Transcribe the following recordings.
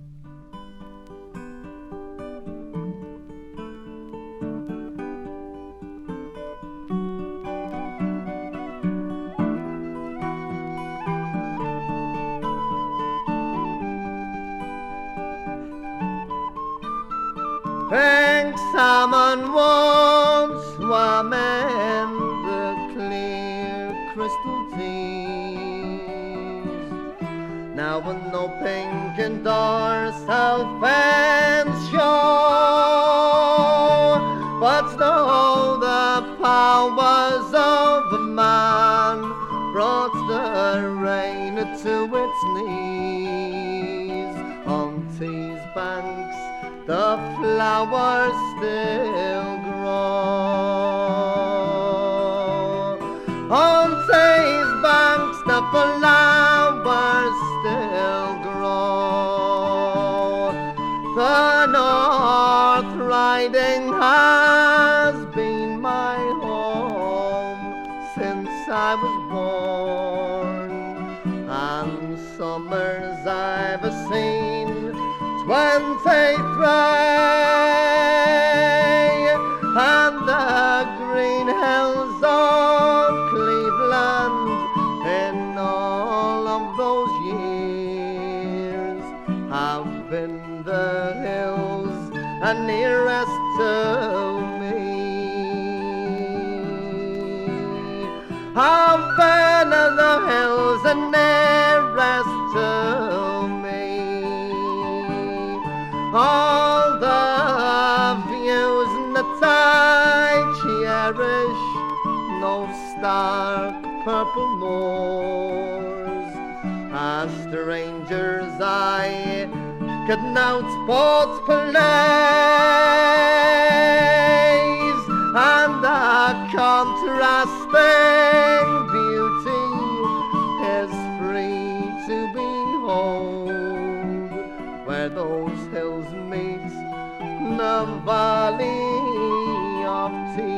Pink salmon once swam in the clear crystal seas. Now with no pink and dorsal fins show, but still the powers of a man brought the rain to its knees. On these banks the flowers still grow. On these banks the flowers still grow. The North Riding has been my home since I was born, and summers I've seen 23, and the green hills of Cleveland in all of those years have been the hills nearest to me. Have been the hills nearest to me. All the views that I cherish, no stark purple moors. As strangers I could note both plays, and the contrasting beauty is free to behold, where those hills meet the valley of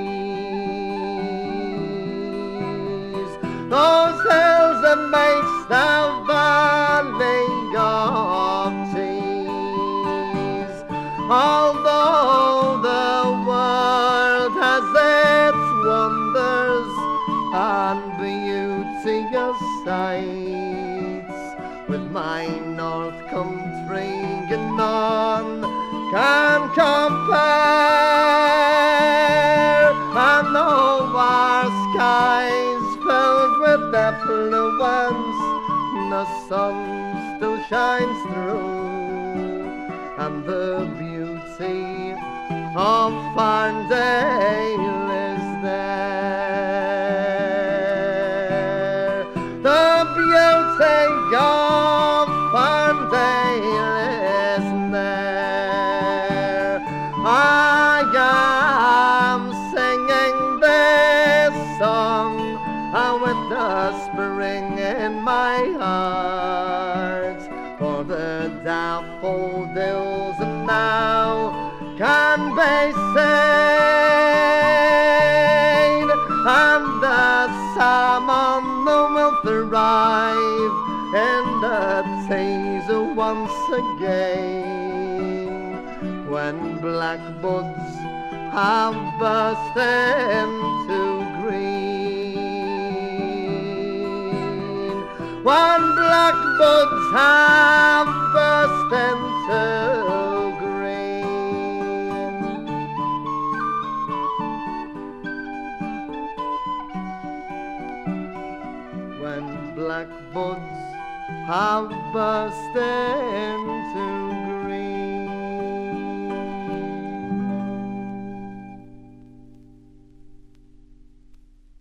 tears. Those hills that make the valley of tears. Although the world has its wonders and beauteous sights, with my North Country none can compare. And though our skies filled with affluence, the sun still shines through, and the beauty of Farndale is there. The beauty of Farndale is there. I am singing this song with the spring in my heart, for the daffodils now can be seen, and the salmon will thrive in the teas once again, when black buds have burst into green. When black buds have burst into green. When black buds have burst into